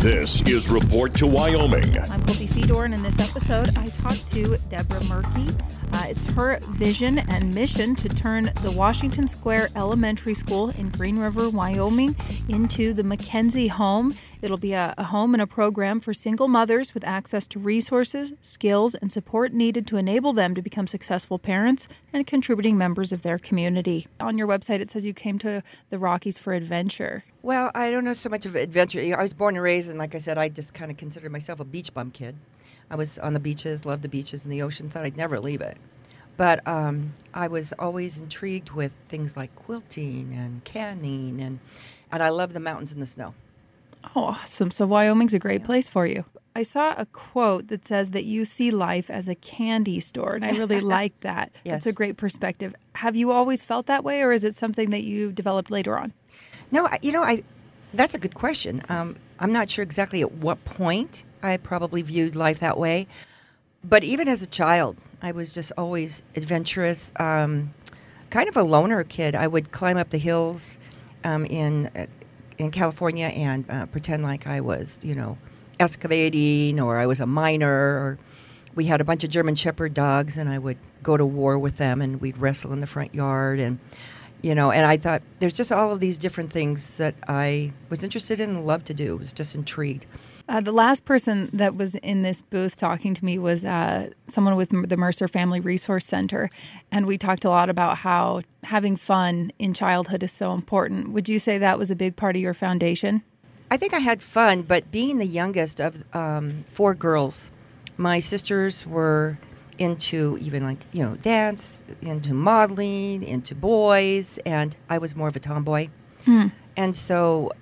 This is Report to Wyoming. I'm Colby Fedor, and in this episode, I talked to Deborah Murky. It's her vision and mission to turn the Washington Square Elementary School in Green River, Wyoming, into the Mackenzie Home. It'll be a home and a program for single mothers with access to resources, skills, and support needed to enable them to become successful parents and contributing members of their community. On your website, it says you came to the Rockies for adventure. Well, I don't know so much of adventure. I was born and raised, and like I said, I just kind of considered myself a beach bum kid. I was on the beaches, loved the beaches and the ocean, thought I'd never leave it. But I was always intrigued with things like quilting and canning, and I love the mountains and the snow. Oh, awesome. So Wyoming's a great place for you. I saw a quote that says that you see life as a candy store, and I really like that. Yes. It's a great perspective. Have you always felt that way, or is it something that you developed later on? No, that's a good question. I'm not sure exactly at what point I probably viewed life that way. But even as a child, I was just always adventurous, kind of a loner kid. I would climb up the hills in California and pretend like I was, excavating, or I was a miner, or we had a bunch of German Shepherd dogs, and I would go to war with them, and we'd wrestle in the front yard, and I thought there's just all of these different things that I was interested in and loved to do. I was just intrigued. The last person that was in this booth talking to me was someone with the Mercer Family Resource Center, and we talked a lot about how having fun in childhood is so important. Would you say that was a big part of your foundation? I think I had fun, but being the youngest of 4 girls, my sisters were into even dance, into modeling, into boys, and I was more of a tomboy. And so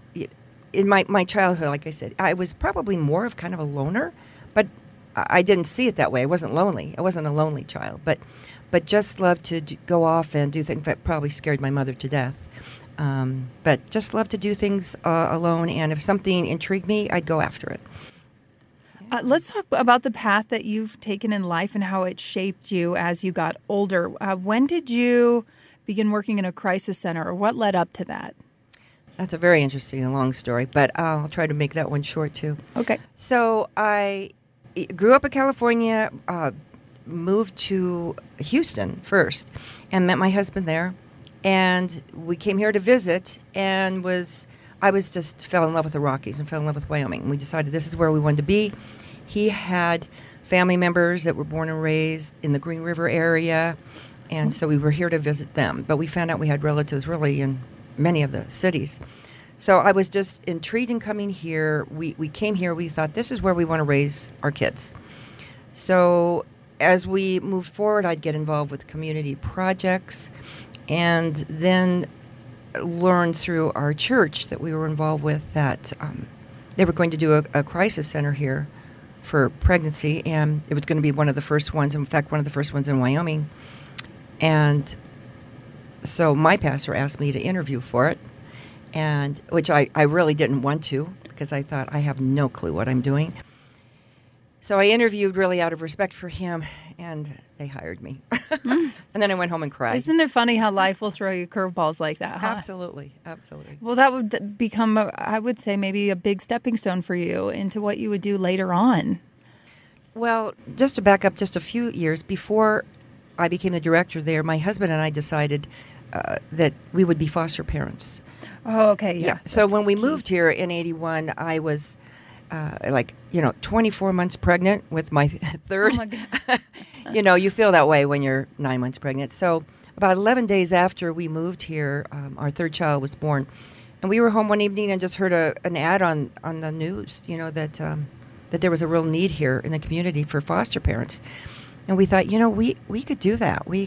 in my childhood, like I said, I was probably more of kind of a loner, but I didn't see it that way. I wasn't lonely. I wasn't a lonely child, but just loved to go off and do things that probably scared my mother to death. But just loved to do things alone, and if something intrigued me, I'd go after it. Let's talk about the path that you've taken in life and how it shaped you as you got older. When did you begin working in a crisis center, or what led up to that? That's a very interesting and long story, but I'll try to make that one short, too. Okay. So I grew up in California, moved to Houston first, and met my husband there. And we came here to visit, and I just fell in love with the Rockies and fell in love with Wyoming. We decided this is where we wanted to be. He had family members that were born and raised in the Green River area, and so we were here to visit them. But we found out we had relatives really in many of the cities. So I was just intrigued in coming here. We came here, we thought this is where we want to raise our kids. So as we moved forward, I'd get involved with community projects, and then learned through our church that we were involved with that they were going to do a crisis center here for pregnancy, and it was going to be one of the first ones, in fact, one of the first ones in Wyoming. And so my pastor asked me to interview for it, and which I really didn't want to, because I thought I have no clue what I'm doing. So I interviewed really out of respect for him, and they hired me. And then I went home and cried. Isn't it funny how life will throw you curveballs like that, huh? Absolutely, absolutely. Well, that would become, I would say, maybe a big stepping stone for you into what you would do later on. Well, just to back up just a few years, before I became the director there, my husband and I decided that we would be foster parents. Oh, okay, yeah. So when we moved here in 81, I was 24 months pregnant with my third. Oh, my God. You feel that way when you're 9 months pregnant. So about 11 days after we moved here, our third child was born. And we were home one evening and just heard an ad on the news, that there was a real need here in the community for foster parents. And we thought, we could do that. We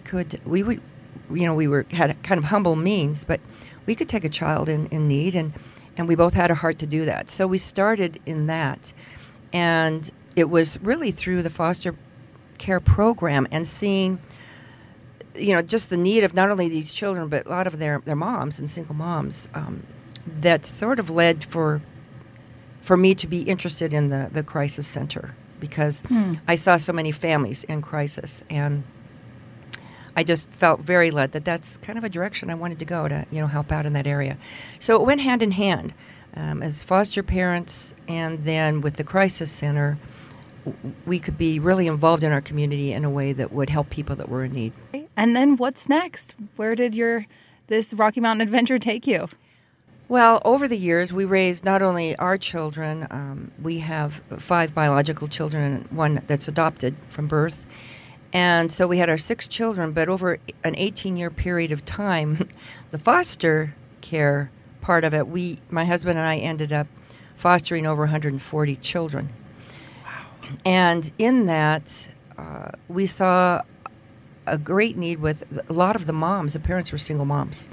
had kind of humble means, but we could take a child in need, and we both had a heart to do that. So we started in that. And it was really through the foster care program and seeing, just the need of not only these children, but a lot of their moms and single moms, that sort of led for me to be interested in the crisis center, because I saw so many families in crisis, and I just felt very led that that's kind of a direction I wanted to go to, help out in that area. So it went hand in hand. as foster parents, and then with the Crisis Center, we could be really involved in our community in a way that would help people that were in need. And then what's next? Where did this Rocky Mountain adventure take you? Well, over the years, we raised not only our children, we have 5 biological children and 1 that's adopted from birth. And so we had our 6 children, but over an 18-year period of time, the foster care part of it, my husband and I ended up fostering over 140 children. Wow. And in that, we saw a great need with a lot of the moms. The parents were single moms.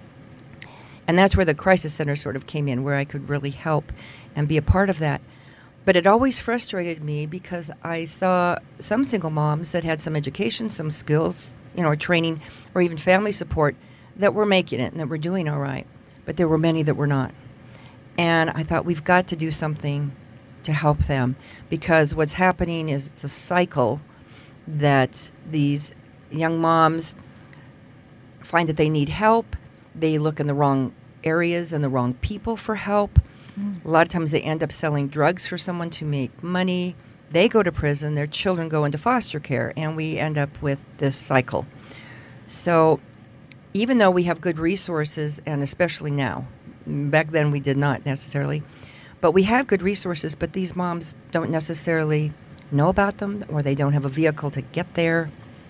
And that's where the Crisis Center sort of came in, where I could really help and be a part of that. But it always frustrated me because I saw some single moms that had some education, some skills, or training, or even family support that were making it and that were doing all right. But there were many that were not. And I thought, we've got to do something to help them, because what's happening is it's a cycle that these young moms find that they need help. They look in the wrong areas and the wrong people for help. A lot of times they end up selling drugs for someone to make money. They go to prison. Their children go into foster care, and we end up with this cycle. So even though we have good resources, and especially now, back then we did not necessarily, but we have good resources, but these moms don't necessarily know about them, or they don't have a vehicle to get there,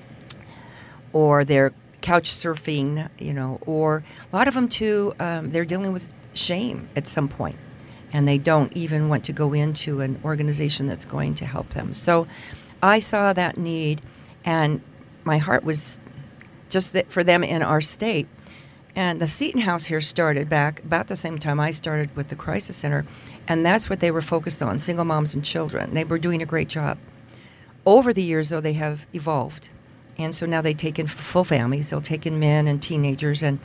or they're couch surfing, or a lot of them too, they're dealing with shame at some point, and they don't even want to go into an organization that's going to help them. So I saw that need, and my heart was just for them in our state. And the Seton House here started back about the same time I started with the Crisis Center, and that's what they were focused on, single moms and children. They were doing a great job. Over the years, though, they have evolved. And so now they take in full families. They'll take in men and teenagers. And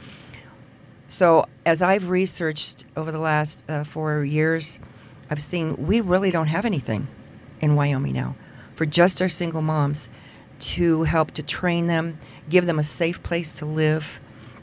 so as I've researched over the last 4 years, I've seen we really don't have anything in Wyoming now for just our single moms to help to train them, give them a safe place to live,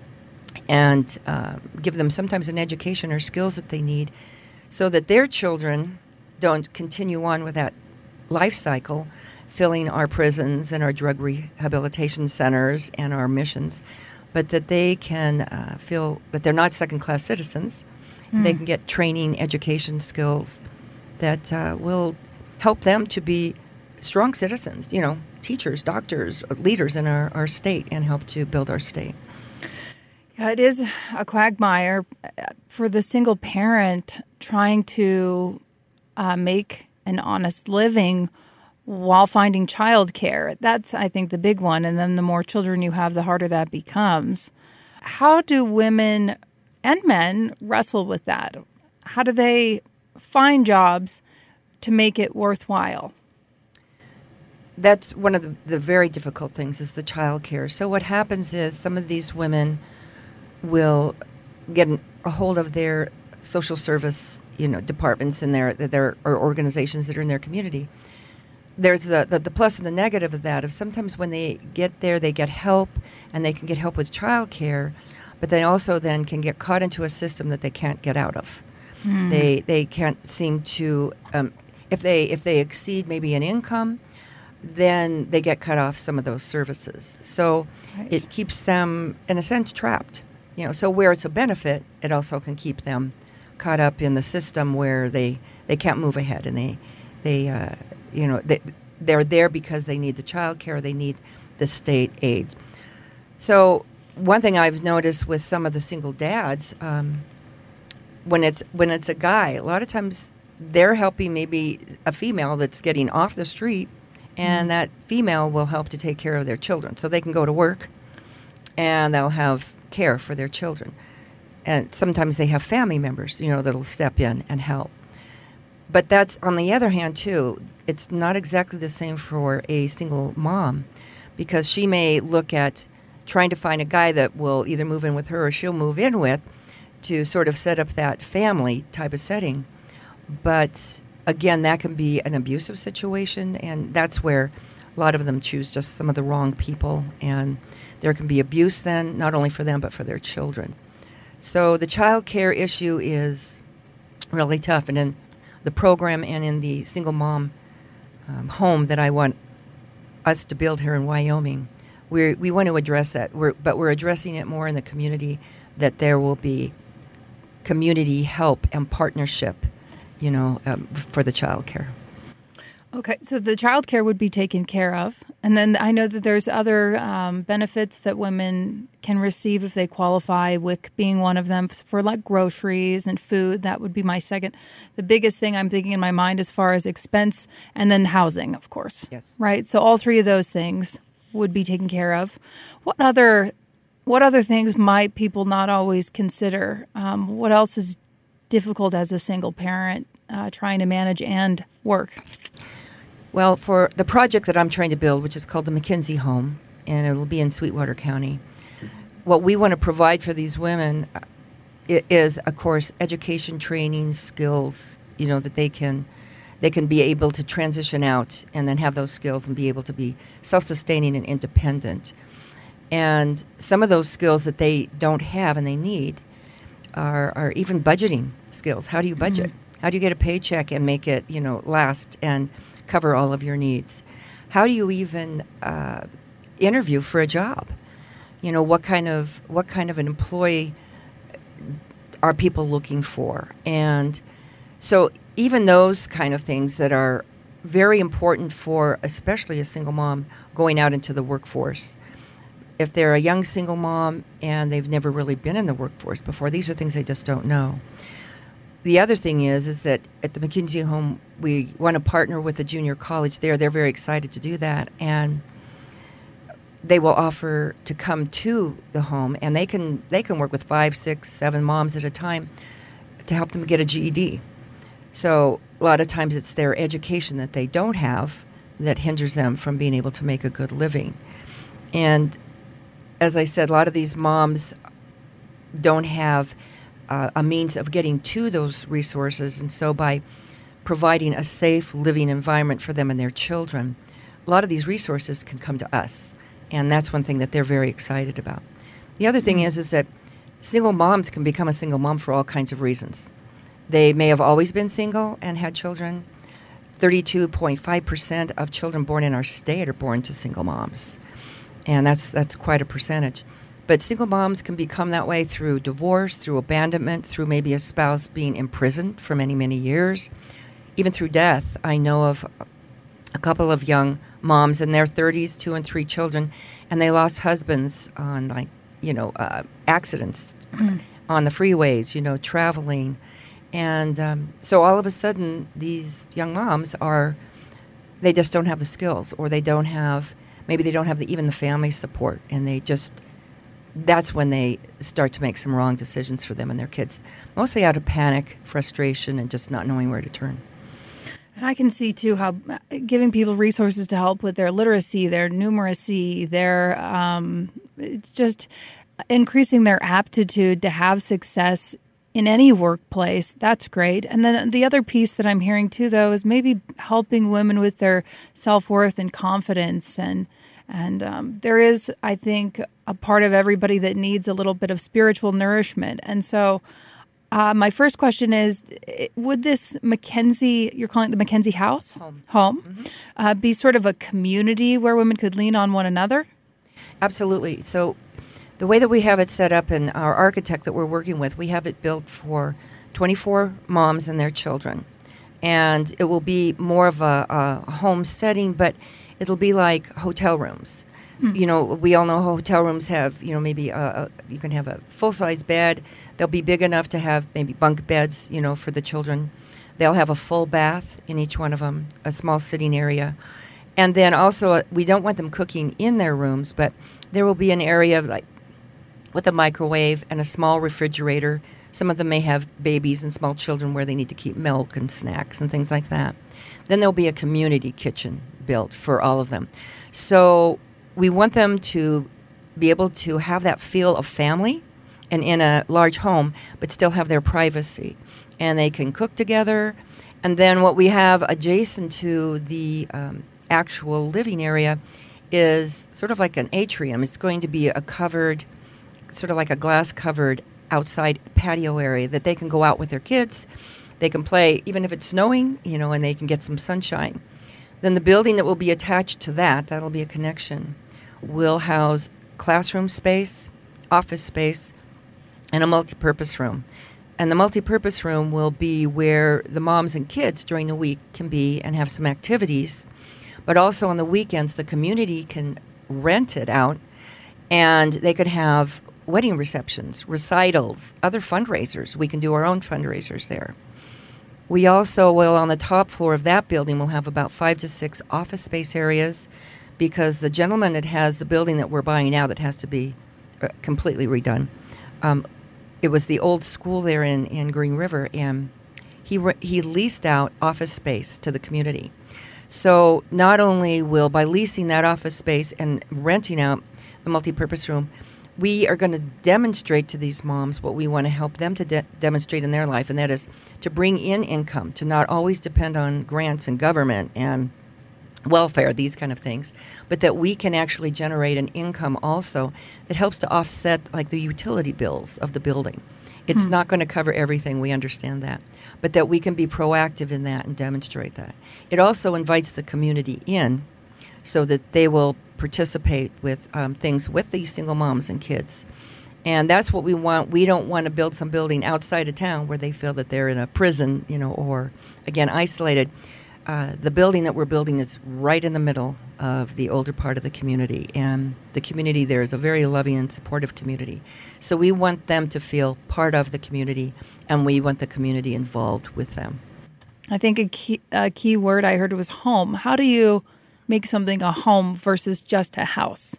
and give them sometimes an education or skills that they need so that their children don't continue on with that life cycle, filling our prisons and our drug rehabilitation centers and our missions, but that they can feel that they're not second-class citizens. They can get training, education skills that will help them to be strong citizens, teachers, doctors, leaders in our state, and help to build our state. Yeah, it is a quagmire for the single parent trying to make an honest living while finding childcare. That's, I think, the big one. And then the more children you have, the harder that becomes. How do women and men wrestle with that? How do they find jobs to make it worthwhile? That's one of the very difficult things, is the childcare. So what happens is some of these women will get a hold of their social service, departments in their or organizations that are in their community. There's the plus and the negative of that. Of sometimes when they get there, they get help, and they can get help with childcare, but they also then can get caught into a system that they can't get out of. They can't seem to, if they exceed maybe an income, then they get cut off some of those services. So It keeps them, in a sense, trapped. So where it's a benefit, it also can keep them caught up in the system where they can't move ahead, and they're there because they need the child care, they need the state aid. So one thing I've noticed with some of the single dads, when it's a guy, a lot of times they're helping maybe a female that's getting off the street, and that female will help to take care of their children. So they can go to work, and they'll have care for their children. And sometimes they have family members, that'll step in and help. But that's, on the other hand, too, it's not exactly the same for a single mom, because she may look at trying to find a guy that will either move in with her or she'll move in with to sort of set up that family type of setting. But again, that can be an abusive situation, and that's where a lot of them choose just some of the wrong people, and there can be abuse then, not only for them but for their children. So the child care issue is really tough. And in the program and in the single mom home that I want us to build here in Wyoming, we want to address that. But we're addressing it more in the community, that there will be community help and partnership, for the child care. Okay, so the child care would be taken care of. And then I know that there's other benefits that women can receive if they qualify, WIC being one of them, for like groceries and food. That would be my second. The biggest thing I'm thinking in my mind as far as expense, and then housing, of course. Yes. Right? So all three of those things would be taken care of. What other things might people not always consider? What else is difficult as a single parent trying to manage and work? Well, for the project that I'm trying to build, which is called the McKenzie Home, and it will be in Sweetwater County, what we want to provide for these women is, of course, education, training, skills, that they can be able to transition out and then have those skills and be able to be self-sustaining and independent. And some of those skills that they don't have and they need are even budgeting skills. How do you budget? Mm-hmm. How do you get a paycheck and make it, last and cover all of your needs? How do you even interview for a job? What kind of an employee are people looking for? And so even those kind of things that are very important for especially a single mom going out into the workforce. If they're a young single mom and they've never really been in the workforce before, these are things they just don't know. The other thing is that at the McKenzie Home, we want to partner with a junior college there. They're very excited to do that, and they will offer to come to the home, and they can work with 5, 6, 7 moms at a time to help them get a GED. So a lot of times it's their education that they don't have that hinders them from being able to make a good living. And as I said, a lot of these moms don't have a means of getting to those resources, and so by providing a safe living environment for them and their children, a lot of these resources can come to us, and that's one thing that they're very excited about. The other thing is that single moms can become a single mom for all kinds of reasons. They may have always been single and had children. 32.5% of children born in our state are born to single moms, and that's quite a percentage. But single moms can become that way through divorce, through abandonment, through maybe a spouse being imprisoned for many, many years, even through death. I know of a couple of young moms in their 30s, 2 and 3 children, and they lost husbands on accidents on the freeways, traveling. And so all of a sudden, these young moms they just don't have the skills, or maybe they don't have even the family support, and that's when they start to make some wrong decisions for them and their kids, mostly out of panic, frustration, and just not knowing where to turn. And I can see, too, how giving people resources to help with their literacy, their numeracy, their just increasing their aptitude to have success in any workplace, that's great. And then the other piece that I'm hearing, too, though, is maybe helping women with their self-worth and confidence. And there is, I think, a part of everybody that needs a little bit of spiritual nourishment. And so my first question is, would this McKenzie, you're calling it the McKenzie House? Home. Mm-hmm. Be sort of a community where women could lean on one another? Absolutely. So the way that we have it set up, and our architect that we're working with, we have it built for 24 moms and their children. And it will be more of a home setting, but it'll be like hotel rooms. Mm. We all know hotel rooms have, maybe you can have a full-size bed. They'll be big enough to have maybe bunk beds, for the children. They'll have a full bath in each one of them, a small sitting area. And then also, we don't want them cooking in their rooms, but there will be an area with a microwave and a small refrigerator. Some of them may have babies and small children where they need to keep milk and snacks and things like that. Then there'll be a community kitchen built for all of them. So we want them to be able to have that feel of family and in a large home, but still have their privacy. And they can cook together. And then what we have adjacent to the actual living area is sort of like an atrium. It's going to be a covered, sort of like a glass-covered outside patio area that they can go out with their kids they can play even if it's snowing, and they can get some sunshine. Then the building that will be attached to that'll be a connection, will house classroom space, office space, and a multipurpose room. And the multipurpose room will be where the moms and kids during the week can be and have some activities. But also on the weekends, the community can rent it out, and they could have wedding receptions, recitals, other fundraisers. We can do our own fundraisers there. We also will, on the top floor of that building, we'll have about 5 to 6 office space areas, because the gentleman that has the building that we're buying now that has to be completely redone, it was the old school there in Green River, and he leased out office space to the community. So not only will, by leasing that office space and renting out the multipurpose room, we are going to demonstrate to these moms what we want to help them to demonstrate in their life, and that is to bring in income, to not always depend on grants and government and welfare, these kind of things, but that we can actually generate an income also that helps to offset like the utility bills of the building. It's not going to cover everything, we understand that, but that we can be proactive in that and demonstrate that. It also invites the community in so that they will participate with things with these single moms and kids. And that's what we want. We don't want to build some building outside of town where they feel that they're in a prison, or, again, isolated. The building that we're building is right in the middle of the older part of the community, and the community there is a very loving and supportive community. So we want them to feel part of the community, and we want the community involved with them. I think a key word I heard was home. How do you make something a home versus just a house?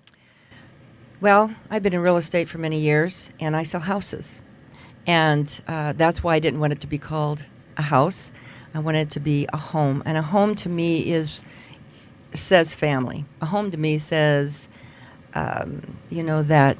Well, I've been in real estate for many years, and I sell houses. And that's why I didn't want it to be called a house. I wanted it to be a home. And a home to me says family. A home to me says, that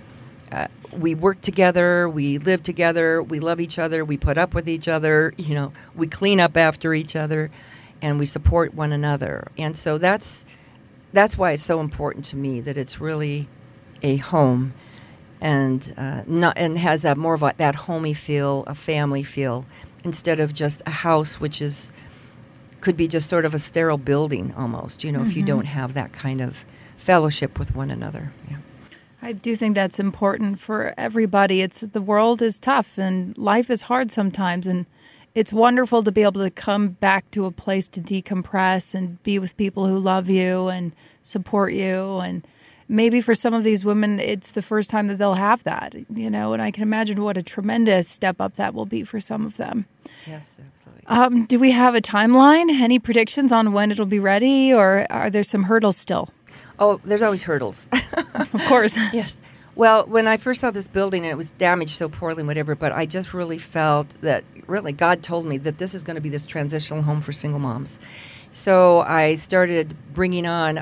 we work together, we live together, we love each other, we put up with each other, we clean up after each other, and we support one another. And so that's why it's so important to me that it's really a home, and has more of that homey feel, a family feel, instead of just a house, which could be just sort of a sterile building almost, if you don't have that kind of fellowship with one another. Yeah. I do think that's important for everybody. The world is tough and life is hard sometimes, and it's wonderful to be able to come back to a place to decompress and be with people who love you and support you. And maybe for some of these women, it's the first time that they'll have that, and I can imagine what a tremendous step up that will be for some of them. Yes, absolutely. Do we have a timeline? Any predictions on when it'll be ready, or are there some hurdles still? Oh, there's always hurdles. Of course. Yes. Well, when I first saw this building, and it was damaged so poorly and whatever, but I just really felt that really God told me that this is going to be this transitional home for single moms. So I started bringing on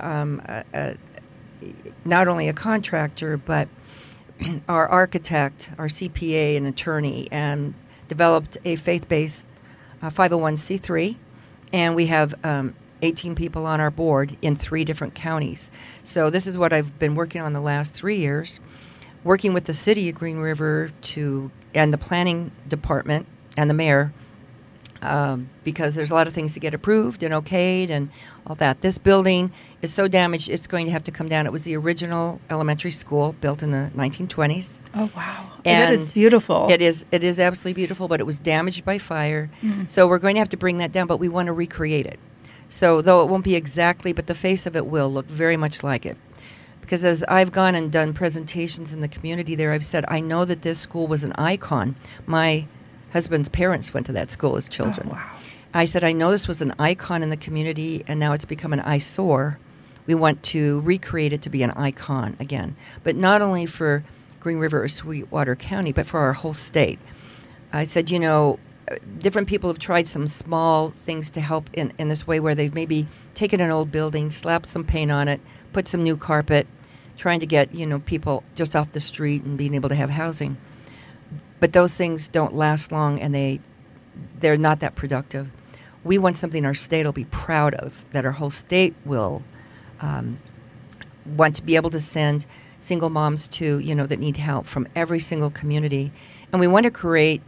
not only a contractor, but our architect, our CPA, and attorney, and developed a faith-based 501c3, and we have 18 people on our board in 3 different counties. So this is what I've been working on the last 3 years, working with the city of Green River and the planning department and the mayor, because there's a lot of things to get approved and okayed and all that. This building is so damaged, it's going to have to come down. It was the original elementary school built in the 1920s. Oh, wow. And it's beautiful. It is absolutely beautiful, but it was damaged by fire. Mm-hmm. So we're going to have to bring that down, but we want to recreate it. So though it won't be exactly, but the face of it will look very much like it. Because as I've gone and done presentations in the community there, I've said, I know that this school was an icon. My husband's parents went to that school as children. Oh, wow. I said, I know this was an icon in the community, and now it's become an eyesore. We want to recreate it to be an icon again. But not only for Green River or Sweetwater County, but for our whole state. I said, different people have tried some small things to help in this way, where they've maybe taken an old building, slapped some paint on it, put some new carpet, trying to get, people just off the street and being able to have housing. But those things don't last long, and they're not that productive. We want something our state will be proud of, that our whole state will want to be able to send single moms to, that need help from every single community. And we want to create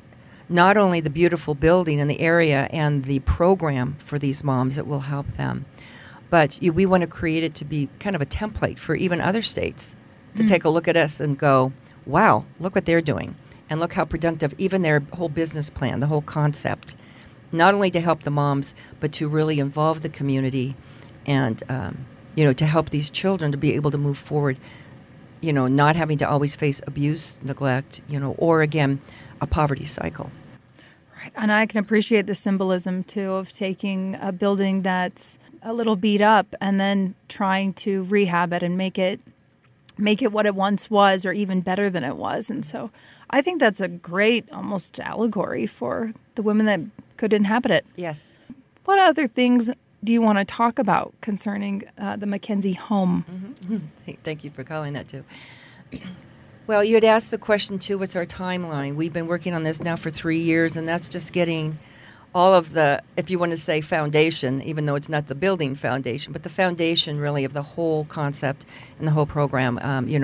not only the beautiful building and the area and the program for these moms that will help them, but we want to create it to be kind of a template for even other states to take a look at us and go, wow, look what they're doing. And look how productive, even their whole business plan, the whole concept, not only to help the moms, but to really involve the community and, to help these children to be able to move forward, not having to always face abuse, neglect, or again, a poverty cycle. Right. And I can appreciate the symbolism, too, of taking a building that's a little beat up and then trying to rehab it and make it what it once was, or even better than it was. And so I think that's a great almost allegory for the women that could inhabit it. Yes. What other things do you want to talk about concerning the Mackenzie home? Mm-hmm. Thank you for calling that, too. Well, you had asked the question, too, what's our timeline? We've been working on this now for 3 years, and that's just getting all of the, if you want to say foundation, even though it's not the building foundation, but the foundation really of the whole concept and the whole program,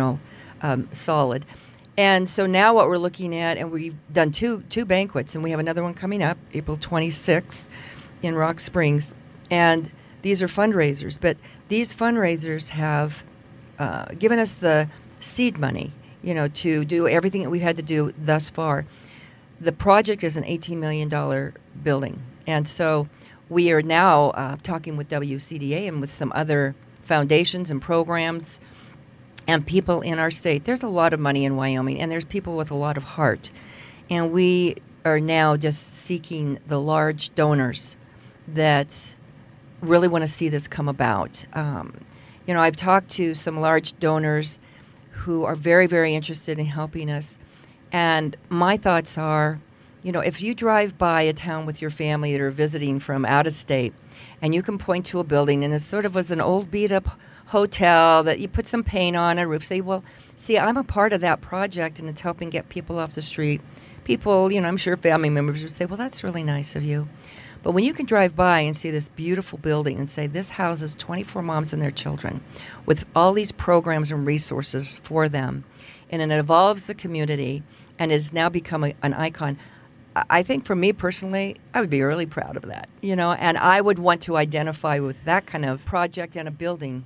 solid. And so now what we're looking at, and we've done two banquets, and we have another one coming up, April 26th in Rock Springs. And these are fundraisers, but these fundraisers have given us the seed money, to do everything that we've had to do thus far. The project is an $18 million building. And so we are now talking with WCDA and with some other foundations and programs and people in our state. There's a lot of money in Wyoming, and there's people with a lot of heart. And we are now just seeking the large donors that really want to see this come about. I've talked to some large donors who are very, very interested in helping us. And my thoughts are, if you drive by a town with your family that are visiting from out of state, and you can point to a building, and it sort of was an old beat-up hotel that you put some paint on a roof, say, well, see, I'm a part of that project, and it's helping get people off the street. People, I'm sure family members would say, well, that's really nice of you. But when you can drive by and see this beautiful building and say, this houses 24 moms and their children with all these programs and resources for them, and it involves the community and has now become an icon, I think for me personally, I would be really proud of that, and I would want to identify with that kind of project and a building,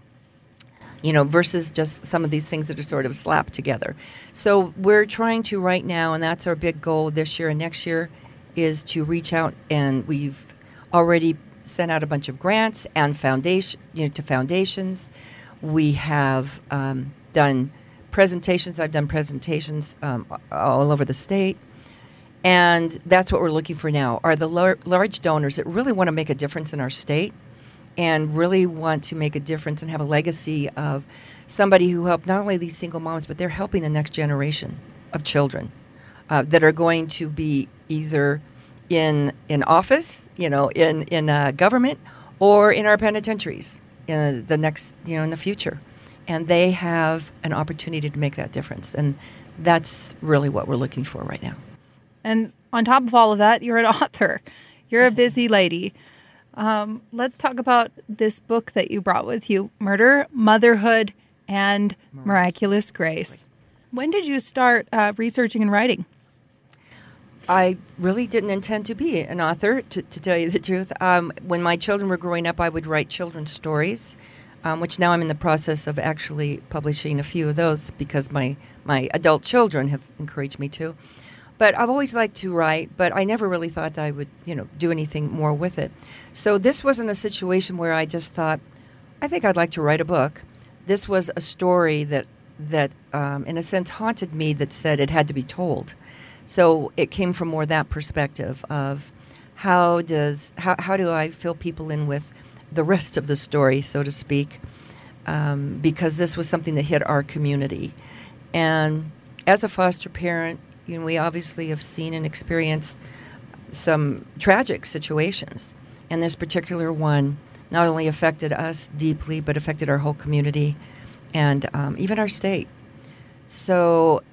versus just some of these things that are sort of slapped together. So we're trying to right now, and that's our big goal this year and next year, is to reach out, and we've already sent out a bunch of grants and to foundations. We have done presentations. I've done presentations all over the state. And that's what we're looking for now, are the large donors that really want to make a difference in our state and really want to make a difference and have a legacy of somebody who helped not only these single moms, but they're helping the next generation of children that are going to be either in office, in government, or in our penitentiaries in the next, in the future. And they have an opportunity to make that difference. And that's really what we're looking for right now. And on top of all of that, you're an author. You're a busy lady. Let's talk about this book that you brought with you, Murder, Motherhood, and Miraculous Grace. When did you start researching and writing? I really didn't intend to be an author, to tell you the truth. When my children were growing up, I would write children's stories, which now I'm in the process of actually publishing a few of those because my adult children have encouraged me to. But I've always liked to write, but I never really thought I would, do anything more with it. So this wasn't a situation where I just thought, I think I'd like to write a book. This was a story that in a sense haunted me, that said it had to be told. So it came from more that perspective of how do I fill people in with the rest of the story, so to speak, because this was something that hit our community. And as a foster parent, we obviously have seen and experienced some tragic situations. And this particular one not only affected us deeply, but affected our whole community and even our state. So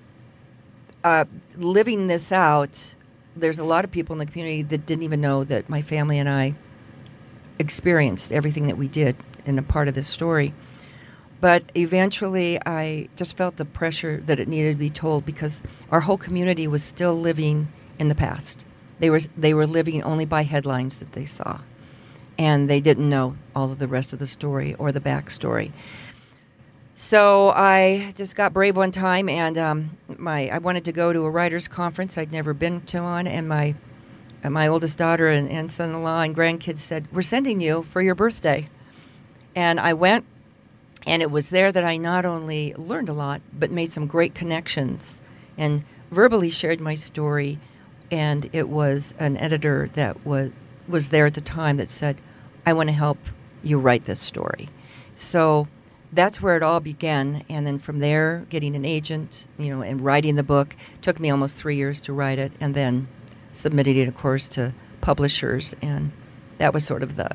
living this out, there's a lot of people in the community that didn't even know that my family and I experienced everything that we did in a part of this story. But eventually I just felt the pressure that it needed to be told because our whole community was still living in the past. They were living only by headlines that they saw, and they didn't know all of the rest of the story or the backstory. So I just got brave one time, and I wanted to go to a writers' conference I'd never been to one, and my oldest daughter and son-in-law and grandkids said, "We're sending you for your birthday." And I went, and it was there that I not only learned a lot, but made some great connections and verbally shared my story. And it was an editor that was there at the time that said, "I want to help you write this story." So that's where it all began. And then from there, getting an agent, and writing the book. Took me almost 3 years to write it, and then submitting it, of course, to publishers. And that was sort of the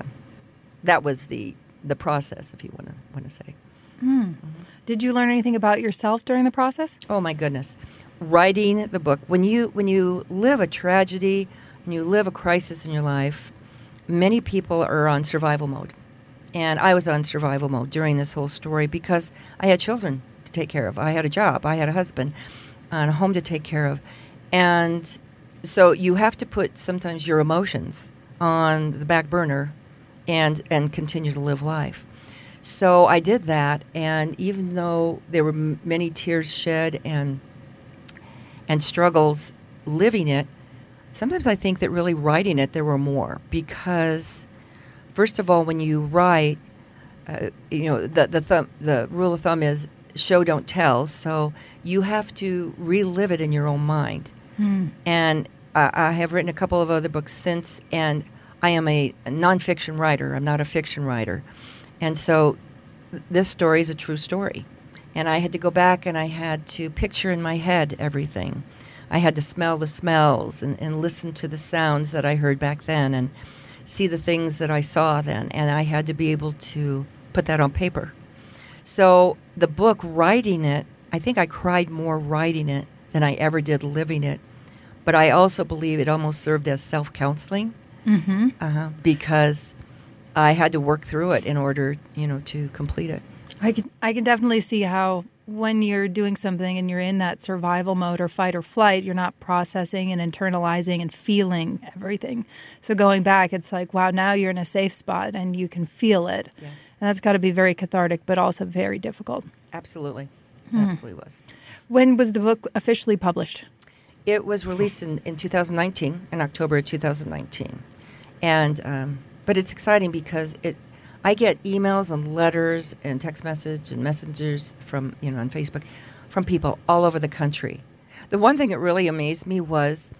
process, if you want to say. Mm. Did you learn anything about yourself during the process? Oh my goodness. Writing the book, when you live a tragedy and you live a crisis in your life, many people are on survival mode. And I was on survival mode during this whole story because I had children to take care of. I had a job, I had a husband, and a home to take care of. And so you have to put sometimes your emotions on the back burner and continue to live life. So I did that, and even though there were many tears shed and struggles living it, sometimes I think that really writing it, there were more. Because, first of all, when you write, the rule of thumb is show, don't tell. So you have to relive it in your own mind. Mm. And I have written a couple of other books since, and I am a nonfiction writer. I'm not a fiction writer. And so this story is a true story. And I had to go back and I had to picture in my head everything. I had to smell the smells and listen to the sounds that I heard back then and see the things that I saw then. And I had to be able to put that on paper. So the book, writing it, I think I cried more writing it than I ever did living it. But I also believe it almost served as self-counseling. Mm-hmm. Because I had to work through it in order, to complete it. I can definitely see how when you're doing something and you're in that survival mode or fight or flight, you're not processing and internalizing and feeling everything. So going back, it's like, wow, now you're in a safe spot and you can feel it. Yes. And that's got to be very cathartic, but also very difficult. Absolutely. Absolutely was. When was the book officially published? It was released in 2019, in October of 2019. And but it's exciting because I get emails and letters and text message and messengers from, on Facebook from people all over the country. The one thing that really amazed me was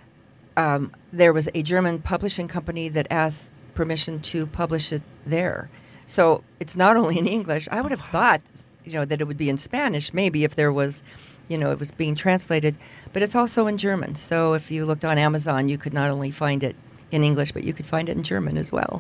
there was a German publishing company that asked permission to publish it there. So it's not only in English. I would have thought, that it would be in Spanish, maybe if there was, it was being translated. But it's also in German. So if you looked on Amazon, you could not only find it in English, but you could find it in German as well.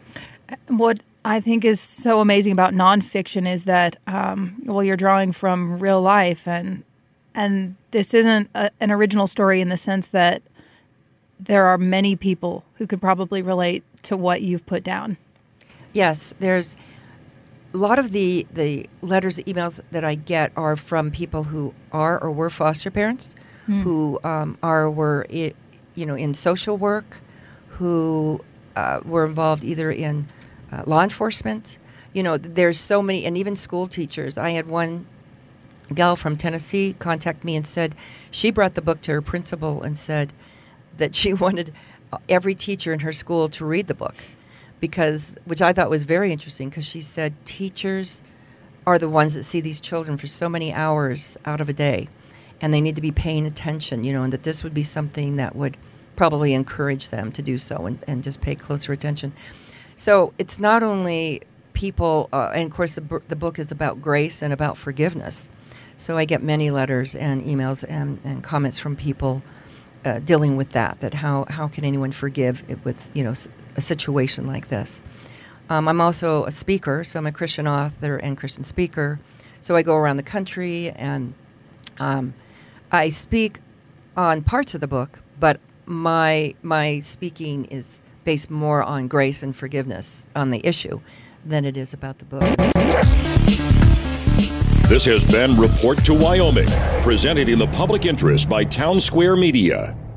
What I think is so amazing about nonfiction is that, you're drawing from real life, and this isn't an original story in the sense that there are many people who could probably relate to what you've put down. Yes, there's a lot of the letters, emails that I get are from people who are or were foster parents, who were in social work, who were involved either in law enforcement. There's so many, and even school teachers. I had one gal from Tennessee contact me and said she brought the book to her principal and said that she wanted every teacher in her school to read the book, which I thought was very interesting, because she said teachers are the ones that see these children for so many hours out of a day, and they need to be paying attention, and that this would be something that would probably encourage them to do so and just pay closer attention. So it's not only people, and of course the book is about grace and about forgiveness. So I get many letters and emails and comments from people dealing with that how can anyone forgive it with, a situation like this. I'm also a speaker, so I'm a Christian author and Christian speaker. So I go around the country and I speak on parts of the book, but my speaking is based more on grace and forgiveness on the issue than it is about the book. This has been Report to Wyoming, presented in the public interest by Town Square Media.